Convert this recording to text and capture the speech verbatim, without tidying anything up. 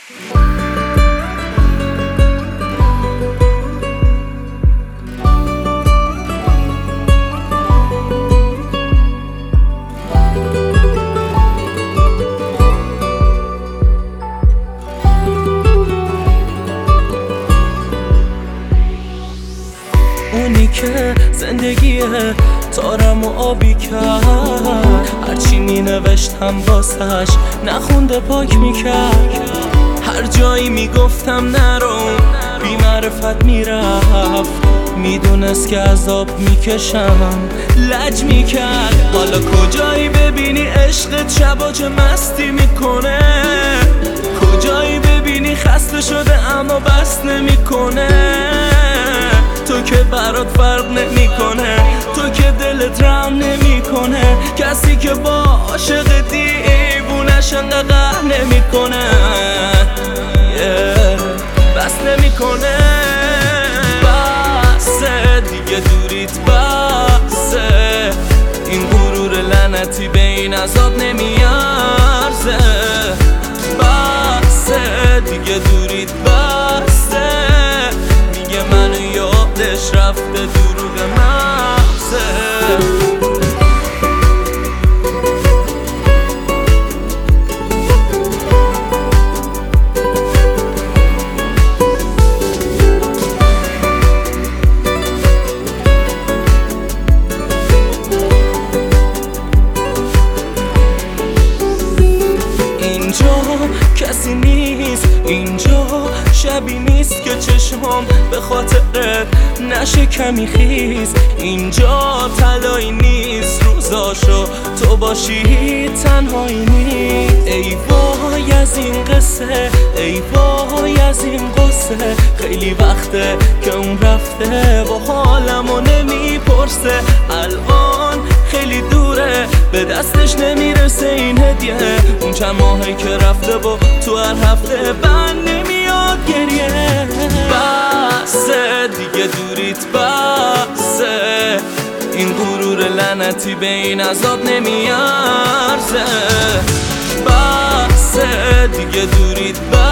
اونی که زندگیه تارم و آبی کرد، هرچی می نوشتم واسش نخونده پاک میکرد. هر جایی میگفتم نرو بی معرفت میرفت، میدونست که عذاب میکشم لج میکرد. حالا کجایی ببینی عشقت شبا چه مستی میکنه، کجایی ببینی خسته شده اما بس نمیکنه. تو که برات فرق نمیکنه، تو که دلت رم نمیکنه، کسی که با عاشق دیوونش انقدر قهر نمیکنه yeah. بس نمیکنه، بسه دیگه دوریت بسه، این غرور لعنتی به این عذاب نمیارزه. بسه دیگه دوریت بسه، میگه منو یادش رفته دروغ مغزه. کسی نیست اینجا، شبی نیست که چشمام به خاطرت نشه کمی خیز. اینجا طلایی نیست روزاشو تو باشی تنهایی نیست. ای وای از این قصه، ای وای از این قصه، خیلی وقته که اون رفته با حالمو نمیپرسه. الان خیلی دوره به دستش نمیرسه این هدیه، اون چند ماهی که رفته و تو هر هفته بند نمیاد گریه. بسه دیگه دوریت بسه، این غرور لعنتی به این عذاب نمیارزه. بسه دیگه دوریت بسه.